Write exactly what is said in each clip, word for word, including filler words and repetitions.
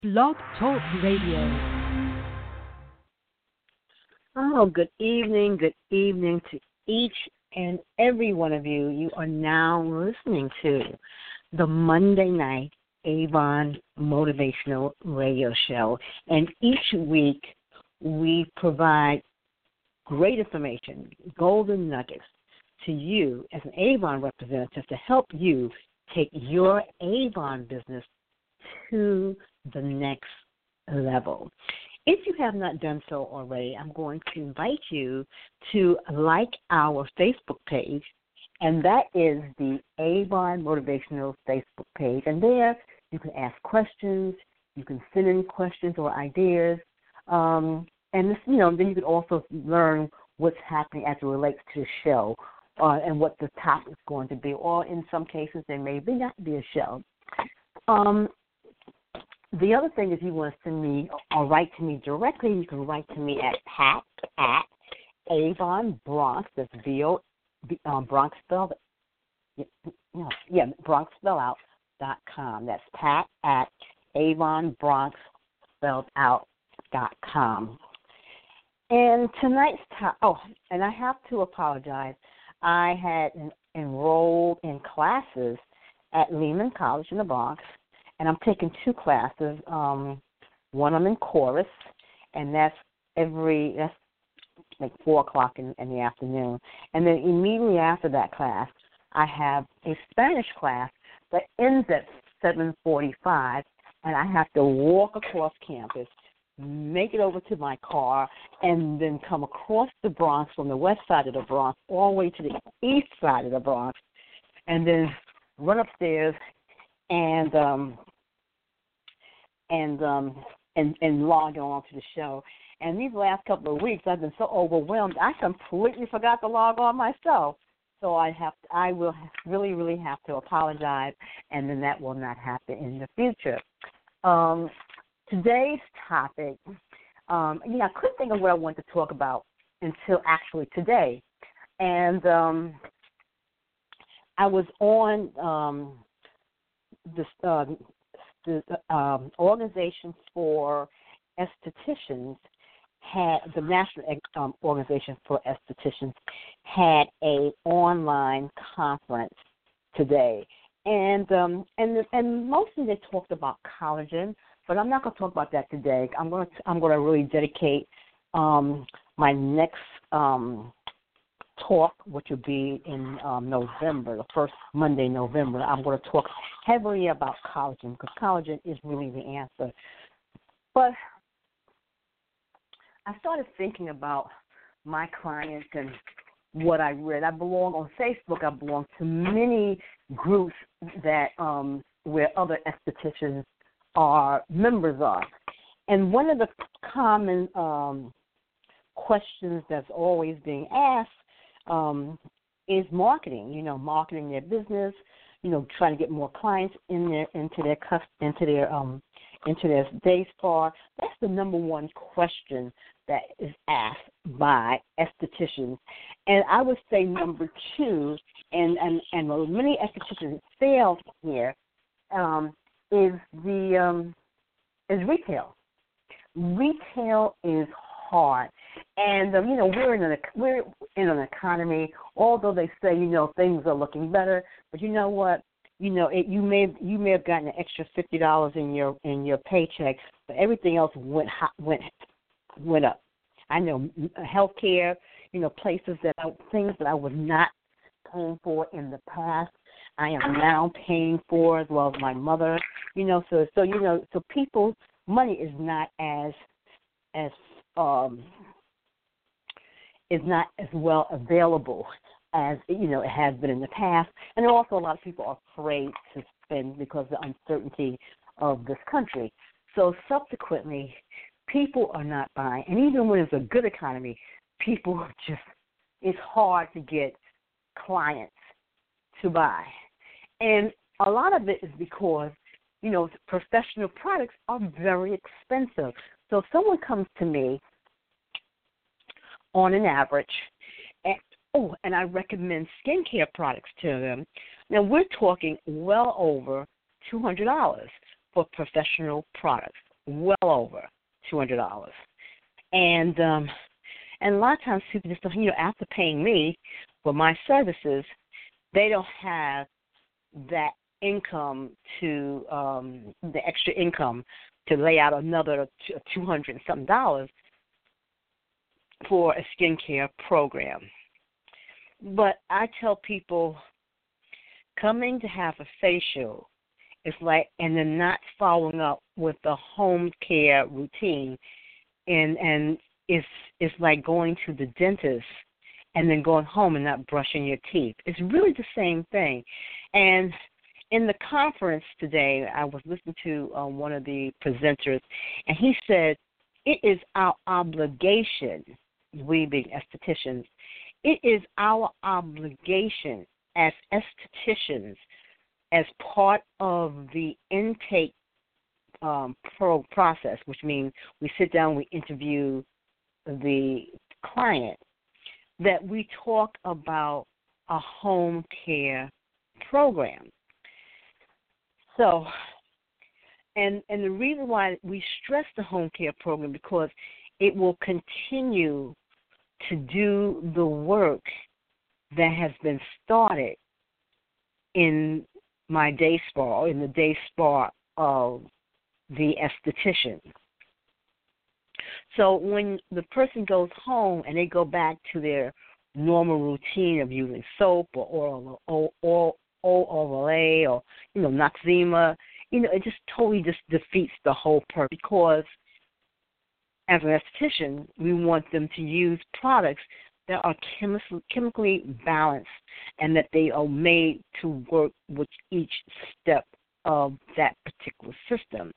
Blog Talk Radio. Oh, good evening, good evening to each and every one of you. You are now listening to the Monday Night Avon Motivational Radio Show. And each week we provide great information, golden nuggets to you as an Avon representative to help you take your Avon business to the next level. If you have not done so already, I'm going to invite you to like our Facebook page, and that is the Avon Motivational Facebook page. And there you can ask questions, you can send in questions or ideas, um, and this, you know, then you can also learn what's happening as it relates to the show uh, and what the topic is going to be. Or in some cases, there may be not be a show. Um, The other thing is you want to send me or write to me directly, you can write to me at pat at Avon Bronx, that's V O, um, Bronx spelled, you know, yeah, Bronx spell out dot com. That's pat at Avon Bronx spelled out dot com. And tonight's top, oh, and I have to apologize. I had en- enrolled in classes at Lehman College in the Bronx. And I'm taking two classes. Um, one I'm in chorus, and that's every that's like four o'clock in, in the afternoon. And then immediately after that class, I have a Spanish class that ends at seven forty-five, and I have to walk across campus, make it over to my car, and then come across the Bronx from the west side of the Bronx all the way to the east side of the Bronx, and then run upstairs and um, and um, and and log on to the show. And these last couple of weeks, I've been so overwhelmed, I completely forgot to log on myself. So I have, to, I will really, really have to apologize, and then that will not happen in the future. Um, today's topic, um, you know, I couldn't think of what I wanted to talk about until actually today, and um, I was on um, this. Uh, The um, organization for estheticians had the National um, Organization for Estheticians had a online conference today, and um, and and mostly they talked about collagen, but I'm not going to talk about that today. I'm going to I'm going to really dedicate um, my next um, talk, which will be in um, November, the first Monday in November. I'm going to talk heavily about collagen because collagen is really the answer. But I started thinking about my clients and what I read. I belong on Facebook. I belong to many groups that um, where other estheticians are members of. And one of the common um, questions that's always being asked Um, is marketing, you know, marketing their business, you know, trying to get more clients in their into their into their um into their day spa. That's the number one question that is asked by estheticians, and I would say number two, and and and many estheticians fail here, um, is the um, is retail. Retail is hard. And um, you know we're in an we're in an economy. Although they say you know things are looking better, but you know what? You know it, you may you may have gotten an extra fifty dollars in your in your paycheck, but everything else went went went up. I know healthcare, you know places that I, things that I was not paying for in the past, I am now paying for, as well as my mother. You know so so you know so people money is not as as um is not as well available as, you know, it has been in the past. And also a lot of people are afraid to spend because of the uncertainty of this country. So subsequently, people are not buying. And even when it's a good economy, people just, it's hard to get clients to buy. And a lot of it is because, you know, professional products are very expensive. So if someone comes to me on an average, and, oh, and I recommend skincare products to them. Now, we're talking well over two hundred dollars for professional products. well over two hundred dollars. And um, and a lot of times people just don't, you know, after paying me for my services, they don't have that income to um, the extra income to lay out another two hundred and something dollars for a skincare program. But I tell people coming to have a facial is like, and then not following up with the home care routine, and and it's it's like going to the dentist and then going home and not brushing your teeth. It's really the same thing. And in the conference today, I was listening to uh, one of the presenters, and he said, it is our obligation, we being estheticians, it is our obligation as estheticians, as part of the intake um, pro process, which means we sit down, we interview the client, that we talk about a home care program. So, and and the reason why we stress the home care program, because it will continue to do the work that has been started in my day spa, in the day spa of the esthetician. So when the person goes home and they go back to their normal routine of using soap or oral or, or, or Olay or, you know, Noxzema, you know, it just totally just defeats the whole purpose, because as an esthetician, we want them to use products that are chemi- chemically balanced and that they are made to work with each step of that particular system.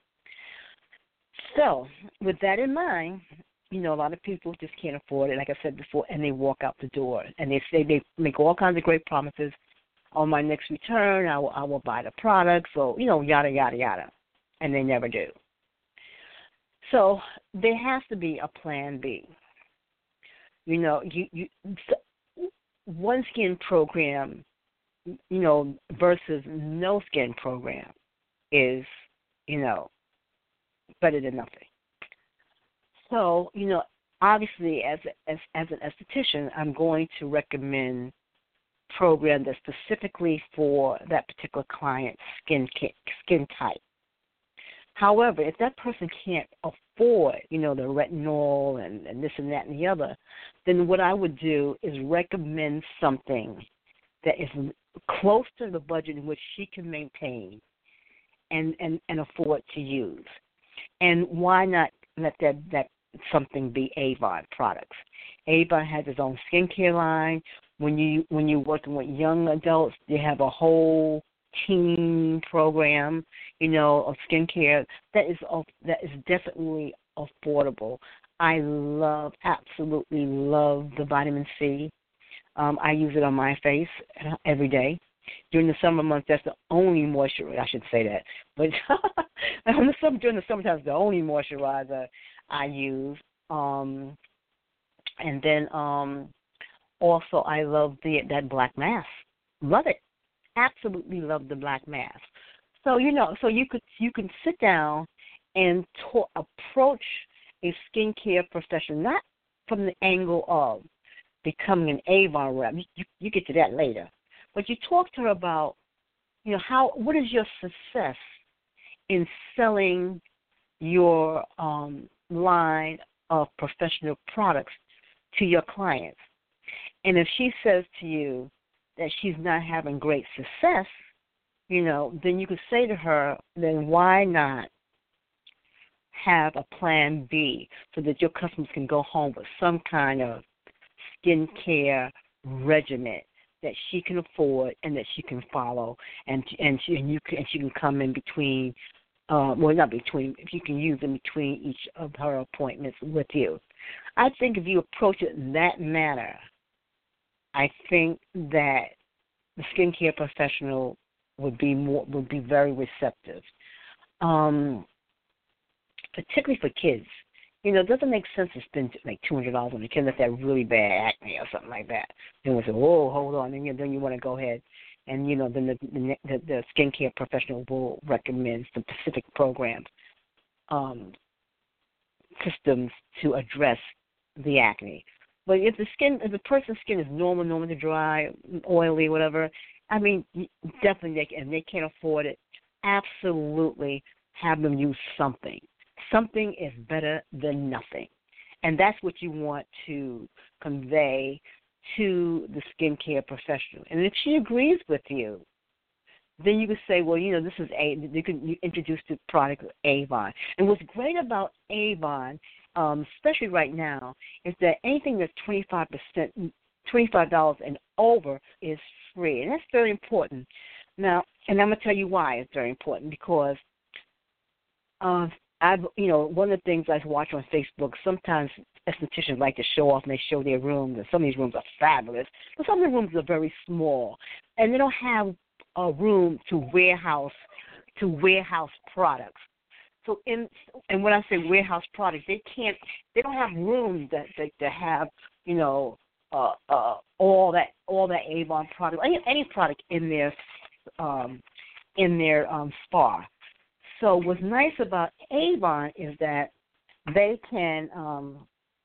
So, with that in mind, you know, a lot of people just can't afford it, like I said before, and they walk out the door. And they say they make all kinds of great promises. On my next return, I will, I will buy the products, or, you know, yada, yada, yada. And they never do. So, there has to be a plan B. You know, you, you one skin program, you know, versus no skin program is, you know, better than nothing. So, you know, obviously as as as an esthetician, I'm going to recommend a program that's specifically for that particular client's skin skin type. However, if that person can't afford, you know, the retinol and, and this and that and the other, then what I would do is recommend something that is close to the budget in which she can maintain and, and, and afford to use. And why not let that, that something be Avon products? Avon has its own skincare line. When you when you're working with young adults, they have a whole teen program, you know, of skincare that is that is definitely affordable. I love, absolutely love the vitamin C. Um, I use it on my face every day. During the summer months, that's the only moisturizer. I should say that, but on the summer, during the summertime, it's the only moisturizer I use. Um, and then um, also, I love the that black mask. Love it. Absolutely love the black mask. So you know, so you could you can sit down and talk, approach a skincare professional, not from the angle of becoming an Avon rep. You, you get to that later, but you talk to her about, you know, how what is your success in selling your um, line of professional products to your clients, and if she says to you that she's not having great success, you know, then you could say to her, then why not have a plan B so that your customers can go home with some kind of skincare regimen that she can afford and that she can follow, and and she, and you can, and she can come in between, uh, well, not between, if you can use in between each of her appointments with you. I think if you approach it in that manner, I think that the skincare professional would be more would be very receptive, um, particularly for kids. You know, it doesn't make sense to spend like two hundred dollars on a kid unless they have really bad acne or something like that. Then we say, whoa, hold on, and then you want to go ahead, and you know, then the the, the the skincare professional will recommend some specific programs um, systems to address the acne. But if the skin, if the person's skin is normal, normal to dry, oily, whatever, I mean, definitely, they can, and they can't afford it, absolutely have them use something. Something is better than nothing. And that's what you want to convey to the skincare professional. And if she agrees with you, then you can say, well, you know, this is a, you can you introduce the product Avon. And what's great about Avon, um, especially right now, is that anything that's twenty-five percent, twenty-five dollars and over is free. And that's very important. Now, and I'm going to tell you why it's very important, because uh, I've, you know, one of the things I watch on Facebook, sometimes estheticians like to show off and they show their rooms, and some of these rooms are fabulous, but some of the rooms are very small, and they don't have a room to warehouse to warehouse products. So in and when I say warehouse products, they can't they don't have room that that to have, you know, uh, uh, all that all that Avon product, any any product in their um, in their um, spa. So what's nice about Avon is that they can um,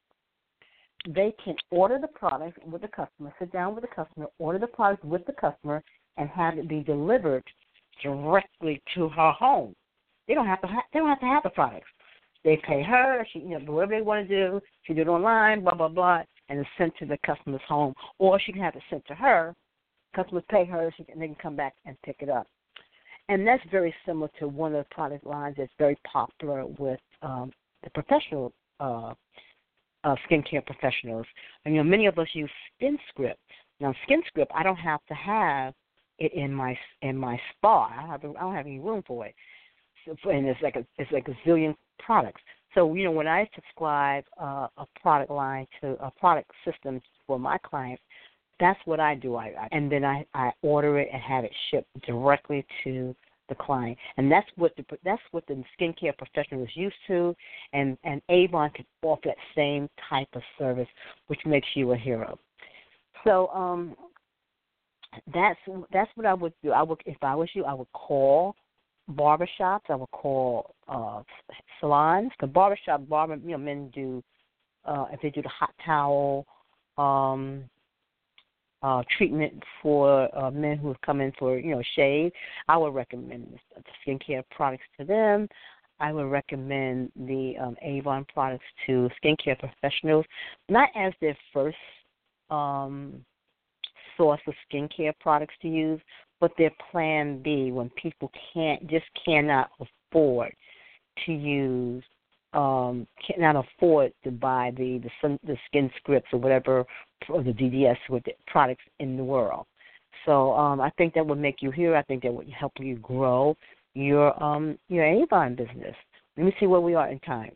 they can order the product with the customer, sit down with the customer, order the product with the customer, and have it be delivered directly to her home. They don't have to. Ha- they don't have to have the products. They pay her. She, you know, whatever they want to do. She do it online. Blah blah blah, and it's sent to the customer's home, or she can have it sent to her. Customers pay her, she can, they can come back and pick it up. And that's very similar to one of the product lines that's very popular with um, the professional uh, uh, skincare professionals. And you know, many of us use SkinScript. Now, SkinScript, I don't have to have it in my in my spa. I, have, I don't have any room for it. So, and it's like a it's like a zillion products. So you know, when I subscribe uh, a product line to a product system for my clients, that's what I do. I, I and then I, I order it and have it shipped directly to the client. And that's what the that's what the skincare professional is used to. And and Avon can offer that same type of service, which makes you a hero. So um. That's that's what I would do. I would, if I was you, I would call barbershops. I would call uh, salons. Because barbershop, barber, you know, men do uh, if they do the hot towel um, uh, treatment for uh, men who have come in for you know shave. I would recommend the skincare products to them. I would recommend the um, Avon products to skincare professionals, not as their first Um, source of skincare products to use, but their plan B when people can't just cannot afford to use, um, cannot afford to buy the the, the SkinScripts or whatever, or the D D S with the products in the world. So um, I think that would make you here. I think that would help you grow your um your Avon business. Let me see where we are in time.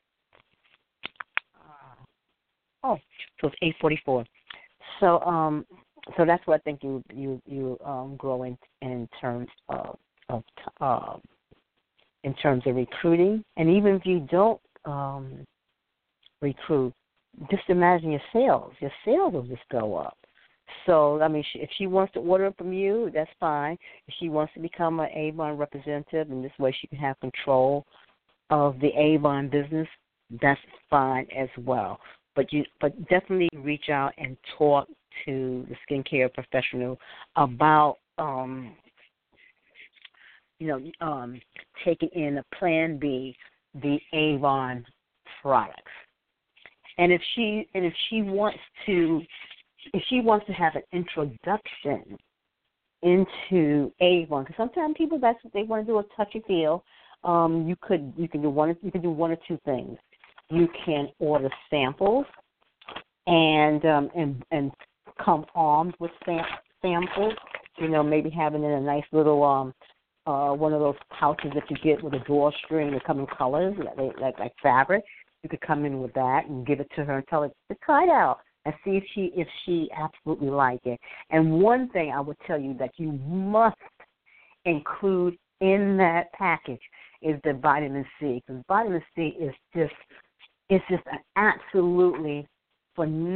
Oh, so it's eight forty-four. So um. So that's what I think you you you um, grow in in terms of of uh, in terms of recruiting, and even if you don't um, recruit, just imagine your sales. Your sales will just go up. So I mean, if she wants to order from you, that's fine. If she wants to become an Avon representative, and this way she can have control of the Avon business, that's fine as well. But you but definitely reach out and talk to the skincare professional about, um, you know, um, taking in a Plan B, the Avon products. And if she and if she wants to, if she wants to have an introduction into Avon, because sometimes people that's what they want to do, a touchy feel. Um, you could you can do one you can do one or two things. You can order samples and um, and and come armed with sam- samples, you know, maybe having in a nice little um uh one of those pouches that you get with a drawstring that come in colors, like, like like fabric. You could come in with that and give it to her and tell her to try it out and see if she if she absolutely like it. And one thing I would tell you that you must include in that package is the vitamin C, because vitamin C is just it's just an absolutely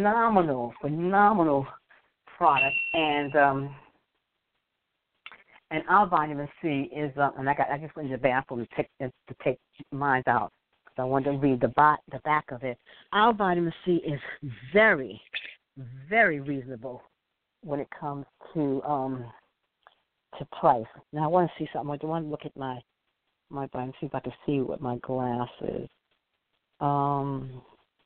phenomenal, phenomenal product, and um, And our vitamin C is, uh, and I got I just went to the bathroom to take to take mine out. So I wanted to read the back the back of it. Our vitamin C is very, very reasonable when it comes to um to price. Now I want to see something. I want to look at my my vitamin, see if I can see what my glass is. Um,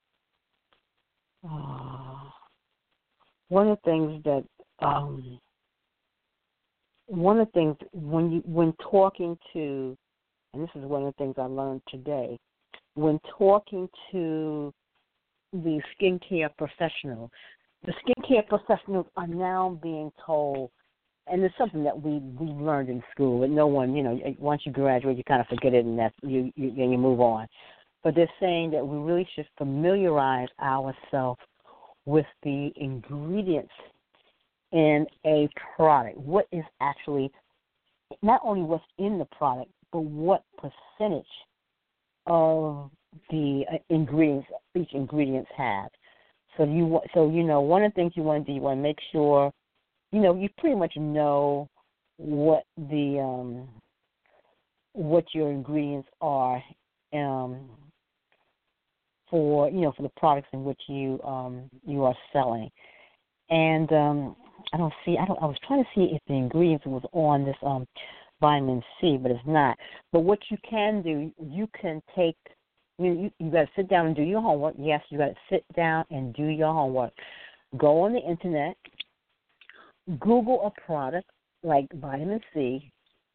uh, one of the things that um, one of the things when you when talking to, and this is one of the things I learned today, when talking to the skincare professional, the skincare professionals are now being told, and it's something that we we learned in school, and no one, you know, once you graduate, you kind of forget it, and that's you you, and you move on. But they're saying that we really should familiarize ourselves with the ingredients in a product. What is actually, not only what's in the product, but what percentage of the ingredients each ingredients have. So you so you know one of the things you want to do, you want to make sure, you know, you pretty much know what the um, what your ingredients are. Um, for you know for the products in which you um, you are selling, and um, I don't see I don't I was trying to see if the ingredients was on this um, vitamin C, but it's not. But what you can do, you can take you you, you got to sit down and do your homework. Yes, you got to sit down and do your homework. Go on the internet, Google a product like vitamin C,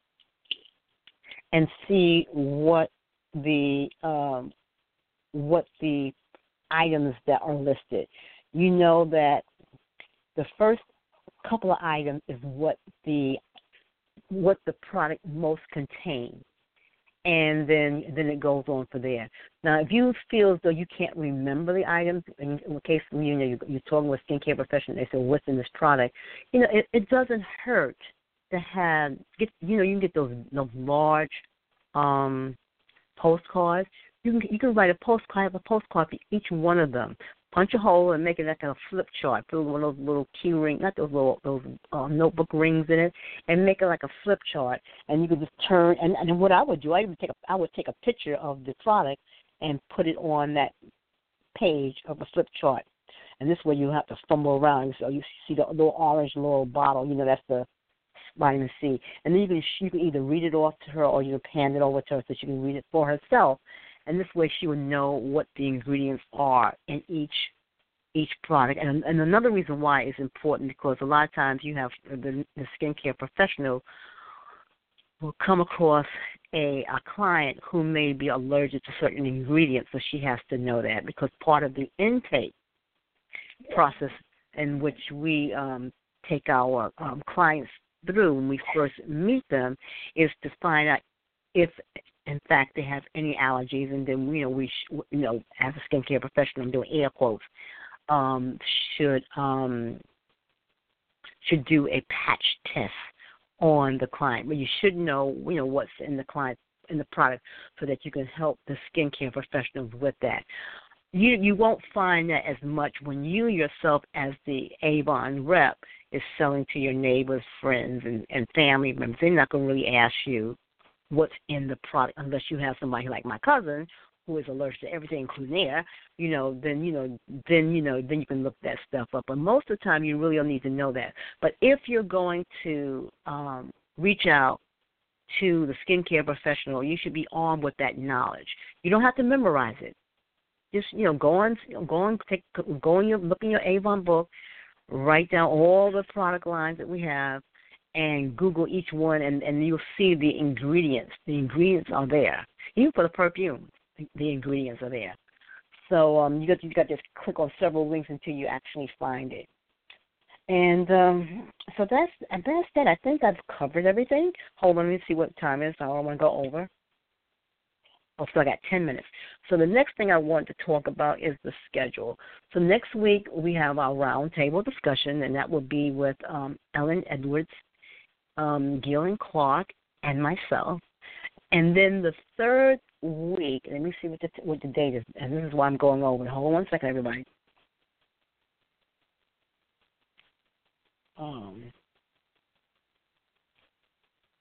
and see what the um, what the items that are listed. You know that the first couple of items is what the what the product most contains, and then then it goes on for there. Now, if you feel as though you can't remember the items, in, in case you know you're talking with a skincare professional, they say what's in this product, you know it, it doesn't hurt to have get you know you can get those those large um, postcards. You can you can write a postcard, have a postcard for each one of them. Punch a hole and make it like a flip chart. Put one of those little key rings, not those little those uh, notebook rings in it, and make it like a flip chart. And you can just turn. And, and what I would do, I would take a I would take a picture of the product and put it on that page of a flip chart. And this way you have to fumble around. So you see the little orange little bottle. You know that's the vitamin C. And then you can you can either read it off to her or you can hand it over to her so she can read it for herself. And this way she would know what the ingredients are in each each product. And, and another reason why it's important, because a lot of times you have the, the skincare professional will come across a, a client who may be allergic to certain ingredients, so she has to know that, because part of the intake process in which we um, take our um, clients through when we first meet them is to find out if in fact they have any allergies, and then you know we sh- you know as a skincare professional, I'm doing air quotes, um, should um, should do a patch test on the client. But you should know you know what's in the client in the product so that you can help the skincare professionals with that. You you won't find that as much when you yourself as the Avon rep is selling to your neighbors, friends, and, and family members. They're not going to really ask you what's in the product unless you have somebody like my cousin who is allergic to everything, including air. You know, then you know, then you know, then you can look that stuff up. But most of the time, you really don't need to know that. But if you're going to um, reach out to the skincare professional, you should be armed with that knowledge. You don't have to memorize it. Just you know, go on, go on, take, go in your look in your Avon book, write down all the product lines that we have, and Google each one, and, and you'll see the ingredients. The ingredients are there. Even for the perfume, the, the ingredients are there. So um, you got you got to just click on several links until you actually find it. And um, so that's and that's that. I think I've covered everything. Hold on, let me see what time it is. I don't want to go over. Oh, so I got ten minutes. So the next thing I want to talk about is the schedule. So next week we have our roundtable discussion, and that will be with um, Ellen Edwards, um, Gillian Clark, and myself. And then the third week, let me see what the, what the date is, and this is why I'm going over. Hold on one second, everybody. Um,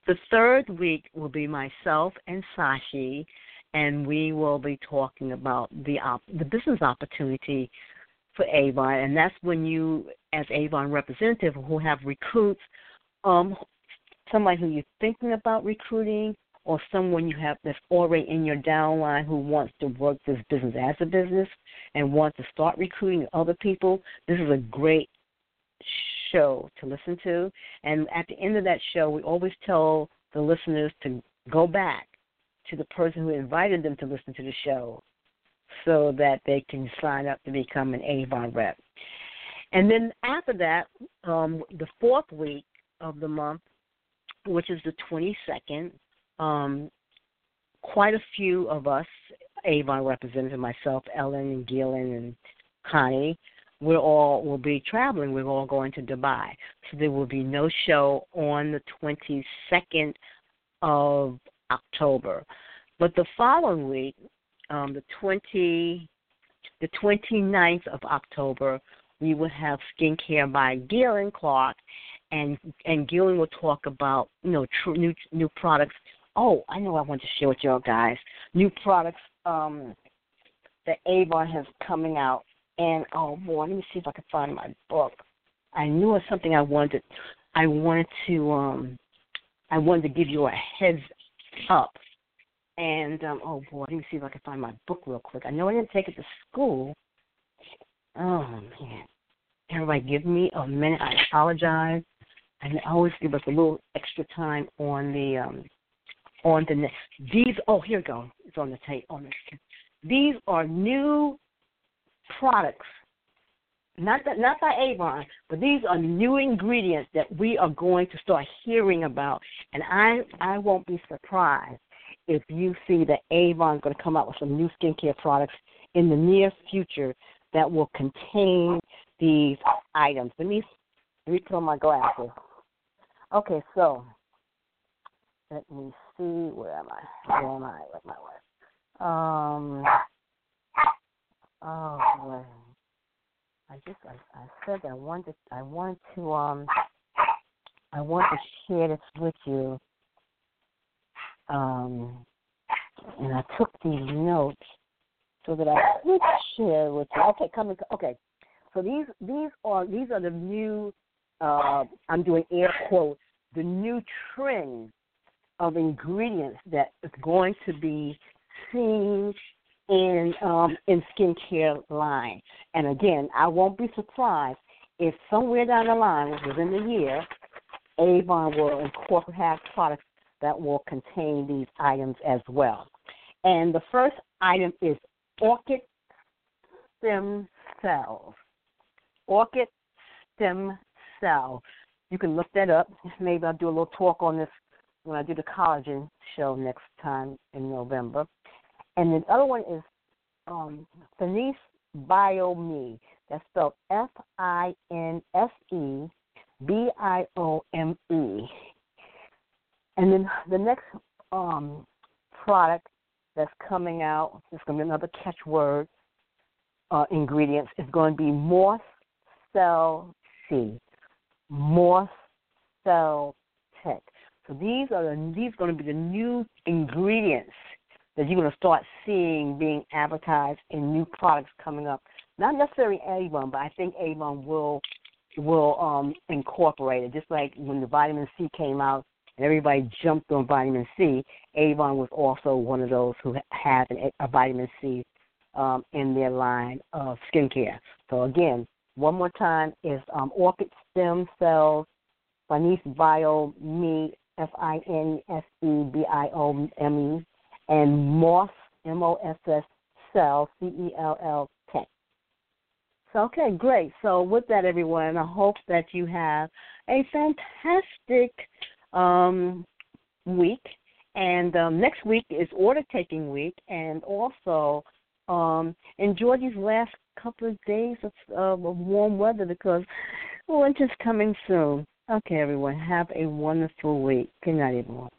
The third week will be myself and Sashi, and we will be talking about the op- the business opportunity for Avon, and that's when you, as Avon representative who have recruits, um, somebody who you're thinking about recruiting, or someone you have that's already in your downline who wants to work this business as a business and wants to start recruiting other people, this is a great show to listen to. And at the end of that show, we always tell the listeners to go back to the person who invited them to listen to the show so that they can sign up to become an Avon rep. And then after that, um, the fourth week of the month, which is the twenty-second, um, quite a few of us, Avon representatives, myself, Ellen, and Gillian, and Connie, we're all will be traveling. We're all going to Dubai. So there will be no show on the twenty-second of October. But the following week, um, the twenty, the twenty-ninth of October, we will have Skincare by Gillian Clark, and and Gillian will talk about, you know, tr- new new products. Oh, I know I want to share with y'all guys. New products um, that Avon has coming out. And, oh, boy, let me see if I can find my book. I knew it was something I wanted. I wanted to um, I wanted to give you a heads up. And, um, oh, boy, let me see if I can find my book real quick. I know I didn't take it to school. Oh, man. Everybody give me a minute. I apologize. And I always give us a little extra time on the um, on the next. These, oh, here we go. It's on the tape. On the, these are new products, not that, not by Avon, but these are new ingredients that we are going to start hearing about. And I, I won't be surprised if you see that Avon is going to come out with some new skincare products in the near future that will contain these items. Let me, let me put on my glasses. Okay, so let me see. Where am I? Where am I? Where am I? Um. Oh boy! I just I, I said that I wanted I wanted to um I want to share this with you. Um, and I took these notes so that I could share with you. Okay, coming. Okay, so these these are these are the new. Uh, I'm doing air quotes. The new trend of ingredients that is going to be seen in um, in skincare line. And again, I won't be surprised if somewhere down the line, within the year, Avon will incorporate have products that will contain these items as well. And the first item is orchid stem cells. Orchid stem cell. You can look that up. Maybe I'll do a little talk on this when I do the collagen show next time in November. And the other one is um, Finesse Biome. That's spelled F I N S E B I O M E. And then the next um, product that's coming out, it's going to be another catchword uh, ingredients, is going to be Morse Cell C. Morse Cell Tech. So these are the, these are going to be the new ingredients that you're going to start seeing being advertised in new products coming up. Not necessarily Avon, but I think Avon will will um, incorporate it. Just like when the vitamin C came out and everybody jumped on vitamin C, Avon was also one of those who had an, a vitamin C um, in their line of skincare. So again, one more time is um, Orchid Stem Cells, Finesse Biome, F I N S E B I O M E, and Moss, M O S S, Cell, C E L L, Tech. So, okay, great. So with that, everyone, I hope that you have a fantastic um, week. And um, next week is order-taking week, and also um, enjoy these last couple of days of, of warm weather because winter's coming soon. Okay, everyone, have a wonderful week. Good night, everyone.